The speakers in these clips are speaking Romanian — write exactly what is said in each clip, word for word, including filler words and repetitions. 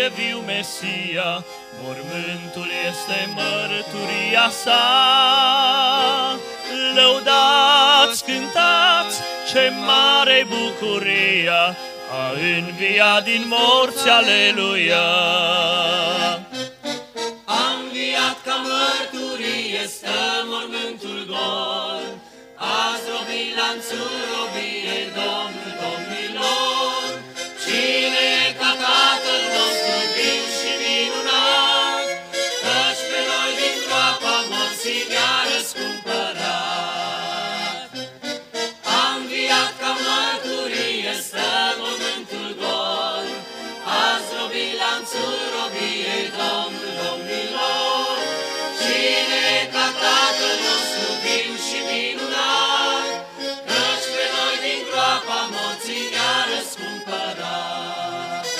e viu Mesia, mormântul este mărturia sa. Lăudați, cântați, ce mare bucuria, a înviat din morți, aleluia. A înviat ca mărturie, stă mormântul gol, a zdrobit lanțul robiei, Domnul domnilor. Cine e ca Tatăl nostru viu și minunat, căci pe noi din groapa morții ne-a răscumpărat. A înviat ca mărturie, stă mormântul gol, a zdrobit lanțul robiei, Domnul domnilor. Cine e ca Tatăl nostru viu și minunat, căci pe noi din groapa morții ne-a răscumpărat.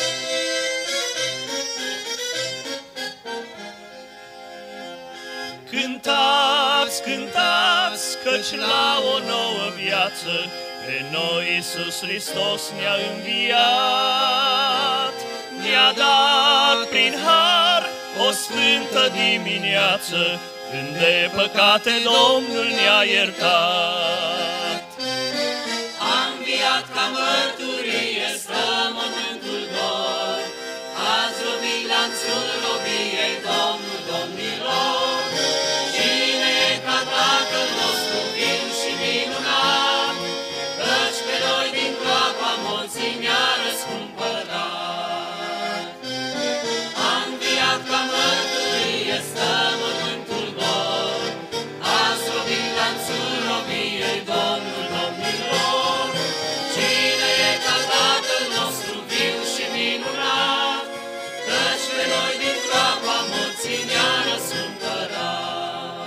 Cântați, cântați, căci la o nouă viață pe noi Iisus Hristos ne-a înviat. Ne-a dat prin har o sfântă dimineață, când de păcate Domnul ne-a iertat. A înviat ca mărturie, stă mormântul gol, a zdrobit lanțul robiei, Domnul domnilor. Cine e ca Tatăl nostru viu și minunat, căci pe noi din groapa morții ne-a răscumpărat. A înviat ca mărturie, stă mormântul gol, a zdrobit lanțul robiei, Domnul domnilor. Cine e ca Tatăl nostru viu și minunat, căci pe noi din groapa morții ne-a răscumpărat.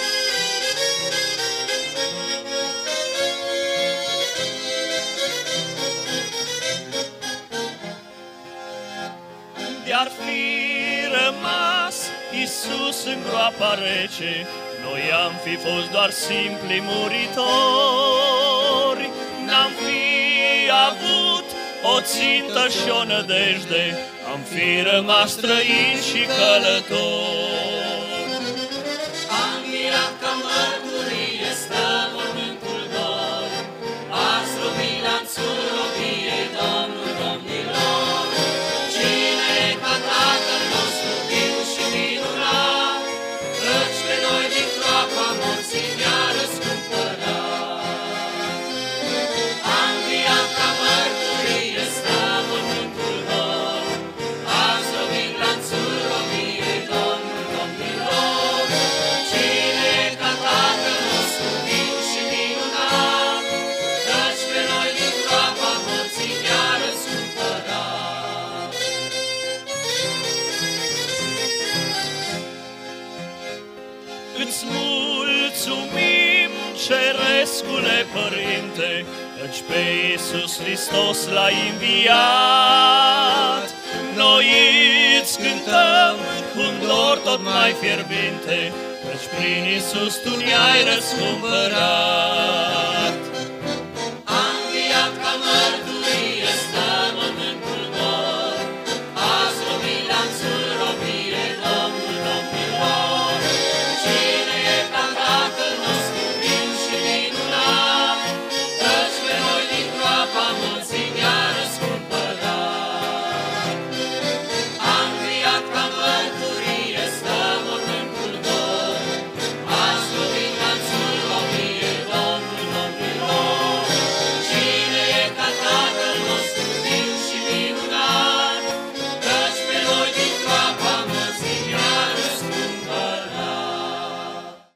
De-ar fi rămas Iisus în groapa rece, noi am fi fost doar simpli muritori. N-am fi avut o țintă și o nădejde, am fi rămas străini și călători. A înviat ca mărturie, stă mormântul gol, a zdrobit lanțul robiei, Domnul domnilor. Cine e ca Tatăl nostru viu și minunat, căci pe noi din groapa morții ne-a răscumpărat. A înviat ca mărturie, stă mormântul gol, a zdrobit lanțul robiei, Domnul domnilor. Cine e ca Tatăl nostru viu și minunat, căci pe noi din groapa morții ne-a răscumpărat. Îți mulțumim, cerescule Părinte, căci pe Iisus Hristos l-ai înviat. Noi îți cântăm cu un dor tot mai fierbinte, căci prin Iisus Tu ne-ai răscumpărat.